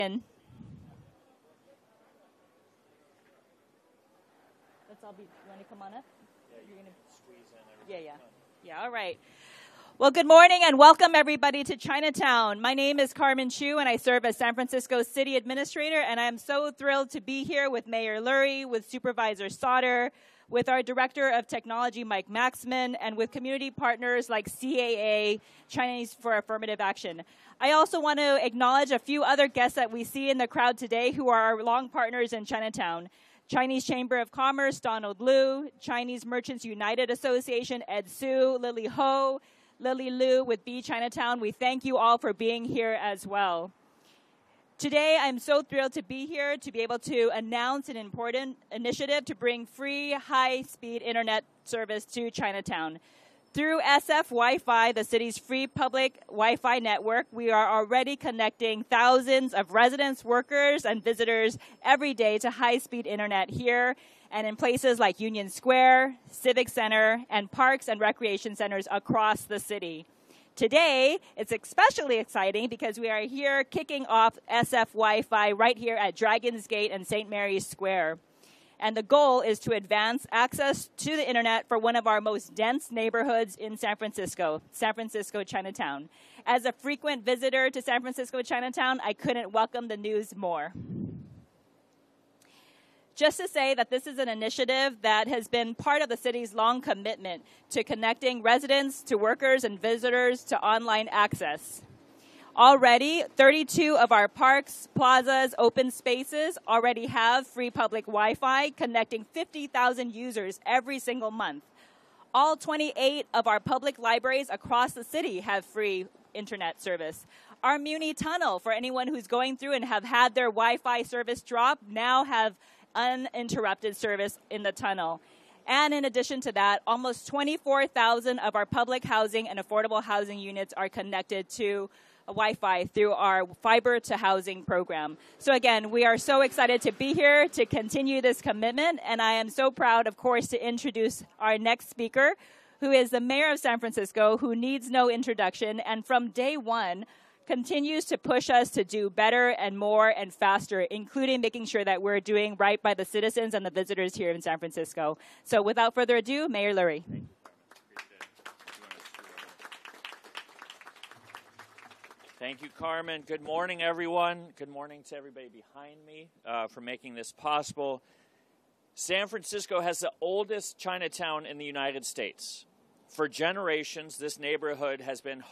In. Let's all be, you want to come on up? Yeah, you're going to squeeze in everything. Yeah, all right. Well, good morning and welcome everybody to Chinatown. My name is Carmen Chu and I serve as San Francisco City Administrator, and I'm so thrilled to be here with Mayor Lurie, with Supervisor Sauter, with our Director of Technology, Mike Maxman, and with community partners like CAA, Chinese for Affirmative Action. I also want to acknowledge a few other guests that we see in the crowd today who are our long partners in Chinatown. Chinese Chamber of Commerce, Donald Liu, Chinese Merchants United Association, Ed Su, Lily Ho, Lily Liu with B Chinatown. We thank you all for being here as well. Today, I'm so thrilled to be here to be able to announce an important initiative to bring free, high-speed internet service to Chinatown. Through SF Wi-Fi, the city's free public Wi-Fi network, we are already connecting thousands of residents, workers, and visitors every day to high-speed internet here and in places like Union Square, Civic Center, and parks and recreation centers across the city. Today, it's especially exciting because we are here kicking off SF Wi-Fi right here at Dragon's Gate and St. Mary's Square. And the goal is to advance access to the internet for one of our most dense neighborhoods in San Francisco Chinatown. As a frequent visitor to San Francisco Chinatown, I couldn't welcome the news more. Just to say that this is an initiative that has been part of the city's long commitment to connecting residents to workers and visitors to online access. Already, 32 of our parks, plazas, open spaces already have free public Wi-Fi, connecting 50,000 users every single month. All 28 of our public libraries across the city have free internet service. Our Muni Tunnel, for anyone who's going through and have had their Wi-Fi service drop, now have uninterrupted service in the tunnel. And in addition to that, almost 24,000 of our public housing and affordable housing units are connected to Wi-Fi through our Fiber to Housing program. So again, we are so excited to be here to continue this commitment, and I am so proud, of course, to introduce our next speaker, who is the Mayor of San Francisco, who needs no introduction, and from day one, continues to push us to do better and more and faster, including making sure that we're doing right by the citizens and the visitors here in San Francisco. So without further ado, Mayor Lurie. Thank you, Carmen. Good morning, everyone. Good morning to everybody behind me for making this possible. San Francisco has the oldest Chinatown in the United States. For generations, this neighborhood has been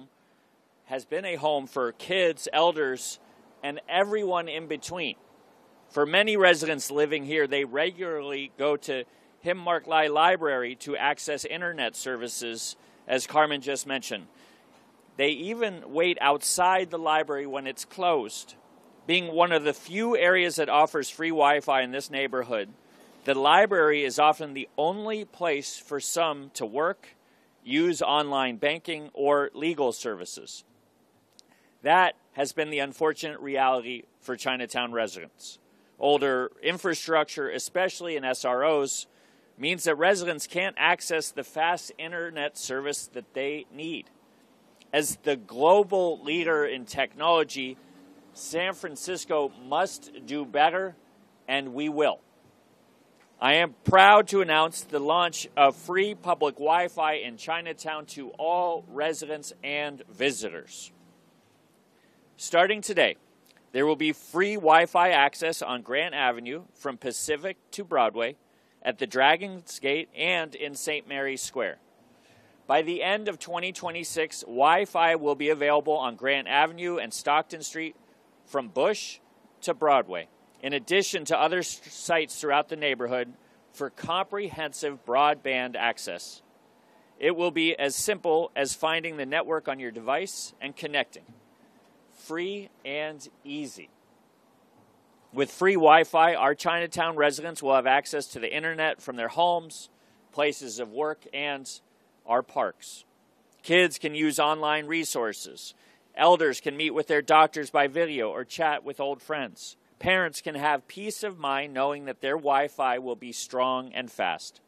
a home for kids, elders, and everyone in between. For many residents living here, they regularly go to Him Mark Lai Library to access internet services, as Carmen just mentioned. They even wait outside the library when it's closed. Being one of the few areas that offers free Wi-Fi in this neighborhood, the library is often the only place for some to work, use online banking, or legal services. That has been the unfortunate reality for Chinatown residents. Older infrastructure, especially in SROs, means that residents can't access the fast internet service that they need. As the global leader in technology, San Francisco must do better, and we will. I am proud to announce the launch of free public Wi-Fi in Chinatown to all residents and visitors. Starting today, there will be free Wi-Fi access on Grant Avenue from Pacific to Broadway, at the Dragon's Gate, and in St. Mary's Square. By the end of 2026, Wi-Fi will be available on Grant Avenue and Stockton Street from Bush to Broadway, in addition to other sites throughout the neighborhood for comprehensive broadband access. It will be as simple as finding the network on your device and connecting. Free and easy. With free Wi-Fi, our Chinatown residents will have access to the internet from their homes, places of work, and our parks. Kids can use online resources. Elders can meet with their doctors by video or chat with old friends. Parents can have peace of mind knowing that their Wi-Fi will be strong and fast.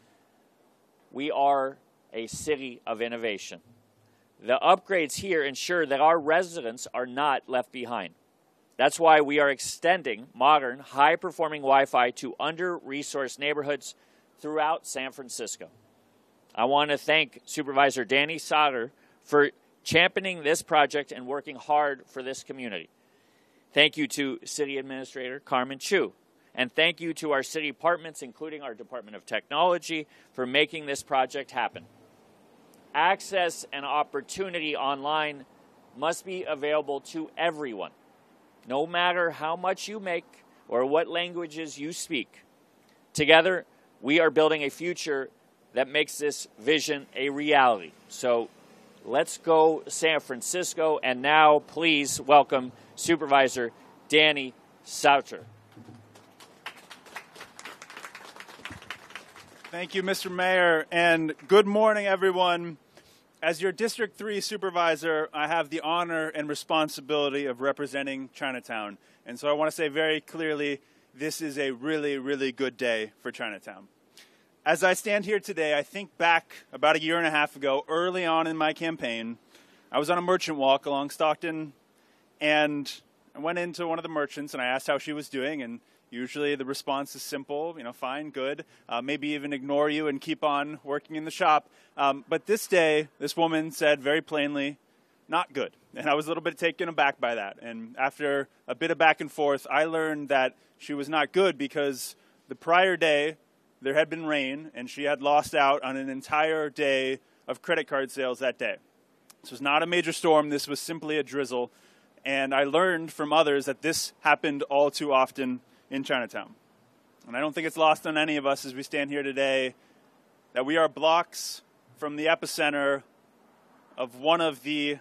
We are a city of innovation. The upgrades here ensure that our residents are not left behind. That's why we are extending modern, high-performing Wi-Fi to under-resourced neighborhoods throughout San Francisco. I want to thank Supervisor Danny Sauter for championing this project and working hard for this community. Thank you to City Administrator Carmen Chu. And thank you to our city departments, including our Department of Technology, for making this project happen. Access and opportunity online must be available to everyone, no matter how much you make or what languages you speak. Together, we are building a future that makes this vision a reality. So let's go San Francisco. And now, please welcome Supervisor Danny Sauter. Thank you, Mr. Mayor, and good morning, everyone. As your District 3 Supervisor, I have the honor and responsibility of representing Chinatown. And so I want to say very clearly, this is a really, really good day for Chinatown. As I stand here today, I think back about a year and a half ago, early on in my campaign, I was on a merchant walk along Stockton, and I went into one of the merchants and I asked how she was doing, and usually the response is simple, fine, good, maybe even ignore you and keep on working in the shop. But this day, this woman said very plainly, not good. And I was a little bit taken aback by that. And after a bit of back and forth, I learned that she was not good because the prior day, there had been rain, and she had lost out on an entire day of credit card sales that day. This was not a major storm. This was simply a drizzle. And I learned from others that this happened all too often in Chinatown. And I don't think it's lost on any of us as we stand here today that we are blocks from the epicenter of one of the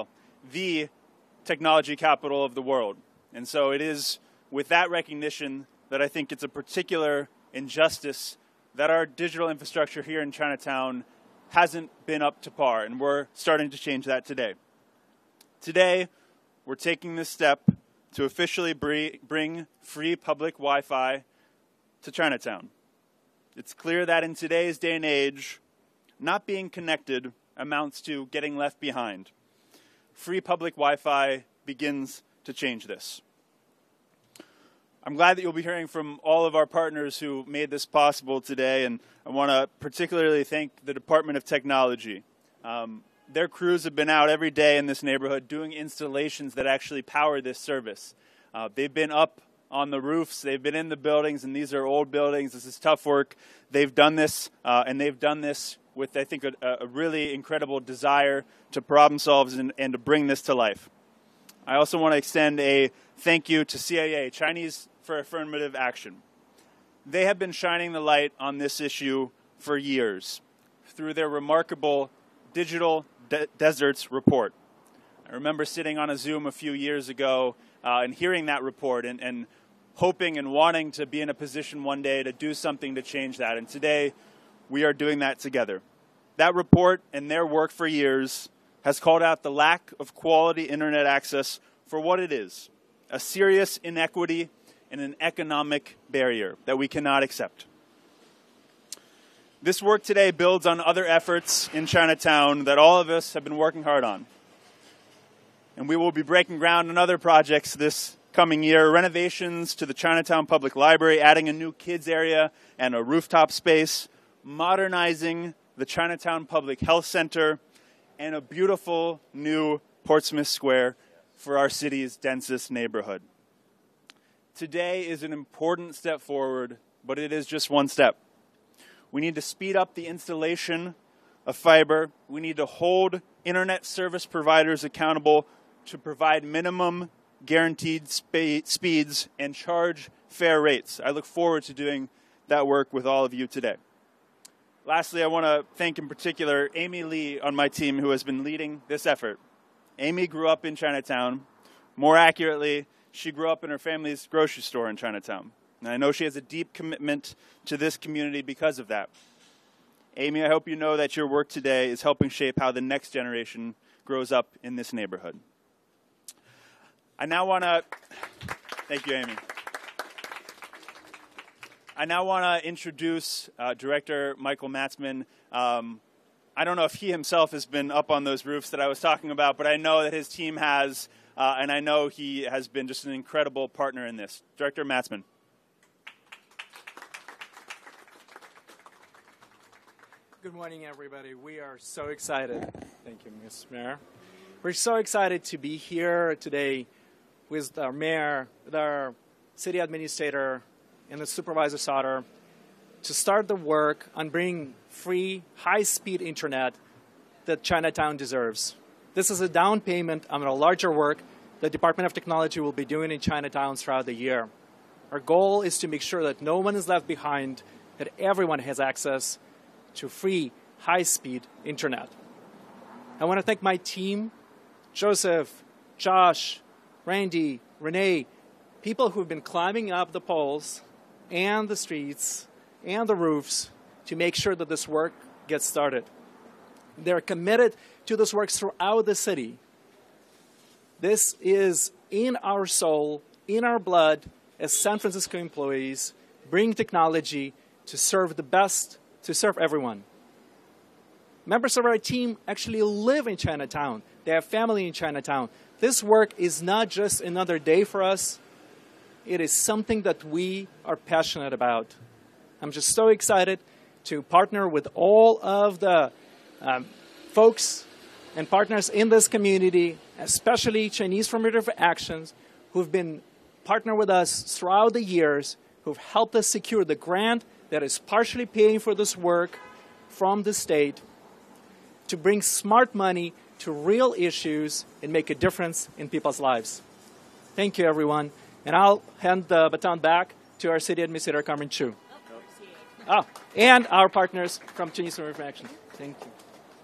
technology capital of the world. And so it is with that recognition that I think it's a particular injustice that our digital infrastructure here in Chinatown hasn't been up to par, and we're starting to change that today. Today, we're taking this step to officially bring free public Wi-Fi to Chinatown. It's clear that in today's day and age, not being connected amounts to getting left behind. Free public Wi-Fi begins to change this. I'm glad that you'll be hearing from all of our partners who made this possible today, and I want to particularly thank the Department of Technology. Their crews have been out every day in this neighborhood doing installations that actually power this service. They've been up on the roofs, they've been in the buildings, and these are old buildings. This is tough work. They've done this, and they've done this with, I think, a really incredible desire to problem solve and to bring this to life. I also want to extend a thank you to CIA, Chinese for Affirmative Action. They have been shining the light on this issue for years through their remarkable Digital Deserts report. I remember sitting on a Zoom a few years ago and hearing that report and hoping and wanting to be in a position one day to do something to change that. And today, we are doing that together. That report and their work for years has called out the lack of quality internet access for what it is, a serious inequity and an economic barrier that we cannot accept. This work today builds on other efforts in Chinatown that all of us have been working hard on. And we will be breaking ground on other projects this coming year, renovations to the Chinatown Public Library, adding a new kids area and a rooftop space, modernizing the Chinatown Public Health Center, and a beautiful new Portsmouth Square for our city's densest neighborhood. Today is an important step forward, but it is just one step. We need to speed up the installation of fiber. We need to hold internet service providers accountable to provide minimum guaranteed speeds and charge fair rates. I look forward to doing that work with all of you today. Lastly, I want to thank in particular Amy Lee on my team who has been leading this effort. Amy grew up in Chinatown. More accurately, she grew up in her family's grocery store in Chinatown. And I know she has a deep commitment to this community because of that. Amy, I hope you know that your work today is helping shape how the next generation grows up in this neighborhood. I now want to, thank you, Amy. I now want to introduce Director Michael Matzman. I don't know if he himself has been up on those roofs that I was talking about, but I know that his team has. and I know he has been just an incredible partner in this. Director Matzman. Good morning, everybody. We are so excited. Thank you, Ms. Mayor. We're so excited to be here today with our mayor, with our city administrator, and the supervisor Sauter to start the work on bringing free, high-speed internet that Chinatown deserves. This is a down payment on a larger work the Department of Technology will be doing in Chinatown throughout the year. Our goal is to make sure that no one is left behind, that everyone has access to free, high-speed internet. I want to thank my team, Joseph, Josh, Randy, Renee, people who've been climbing up the poles and the streets and the roofs to make sure that this work gets started. They're committed to this work throughout the city. This is in our soul, in our blood, as San Francisco employees, bring technology to serve the best, to serve everyone. Members of our team actually live in Chinatown. They have family in Chinatown. This work is not just another day for us. It is something that we are passionate about. I'm just so excited to partner with all of the folks and partners in this community, especially Chinese Affirmative Actions, who've been partnered with us throughout the years, who've helped us secure the grant that is partially paying for this work from the state to bring smart money to real issues and make a difference in people's lives. Thank you, everyone. And I'll hand the baton back to our City Administrator, Carmen Chu. Oh, and our partners from Chinese Affirmative Action. Thank you.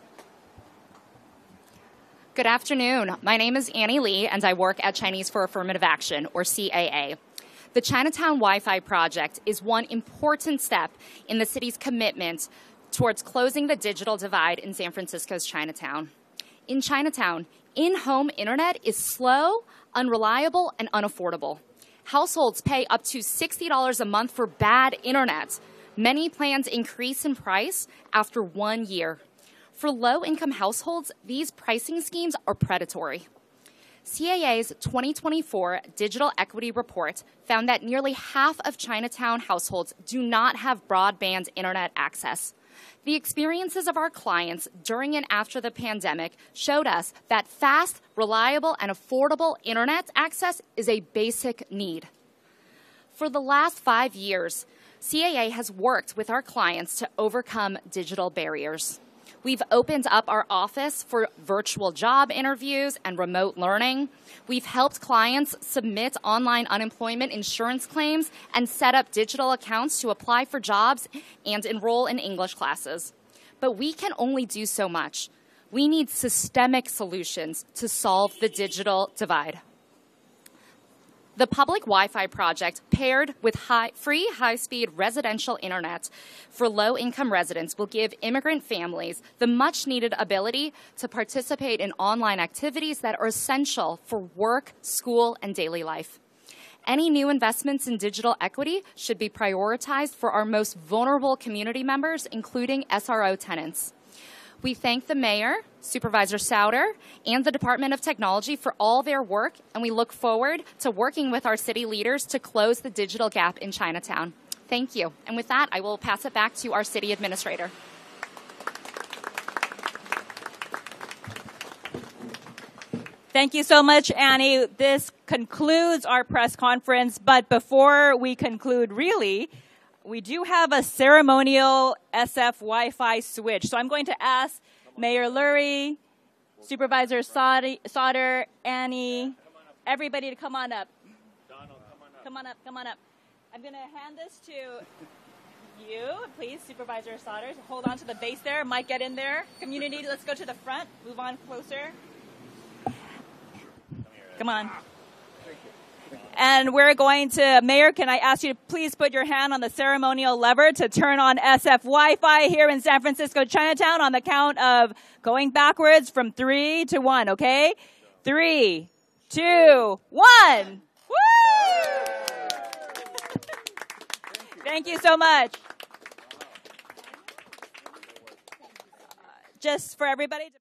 Good afternoon. My name is Annie Lee, and I work at Chinese for Affirmative Action, or CAA. The Chinatown Wi-Fi project is one important step in the city's commitment towards closing the digital divide in San Francisco's Chinatown. In Chinatown, in-home internet is slow, unreliable, and unaffordable. Households pay up to $60 a month for bad internet. Many plans increase in price after 1 year. For low-income households, these pricing schemes are predatory. CAA's 2024 Digital Equity Report found that nearly half of Chinatown households do not have broadband internet access. The experiences of our clients during and after the pandemic showed us that fast, reliable, and affordable internet access is a basic need. For the last 5 years, CAA has worked with our clients to overcome digital barriers. We've opened up our office for virtual job interviews and remote learning. We've helped clients submit online unemployment insurance claims and set up digital accounts to apply for jobs and enroll in English classes. But we can only do so much. We need systemic solutions to solve the digital divide. The Public Wi-Fi project, paired with free high-speed residential internet for low-income residents, will give immigrant families the much-needed ability to participate in online activities that are essential for work, school, and daily life. Any new investments in digital equity should be prioritized for our most vulnerable community members, including SRO tenants. We thank the Mayor, Supervisor Sauter, and the Department of Technology for all their work, and we look forward to working with our city leaders to close the digital gap in Chinatown. Thank you. And with that, I will pass it back to our City Administrator. Thank you so much, Annie. This concludes our press conference, but before we conclude, really, we do have a ceremonial SF Wi-Fi switch. So I'm going to ask Mayor Lurie, Supervisor Sauter, Annie, everybody to come on up. Donald, come on up. Come on up. I'm going to hand this to you, please, Supervisor Sauter. Hold on to the base there. Mike, get in there. Community, let's go to the front. Move on closer. Come on. And we're going to, Mayor, can I ask you to please put your hand on the ceremonial lever to turn on SF Wi-Fi here in San Francisco Chinatown on the count of going backwards from 3 to 1, okay? 3, 2, 1. Woo! Thank you so much. Just for everybody to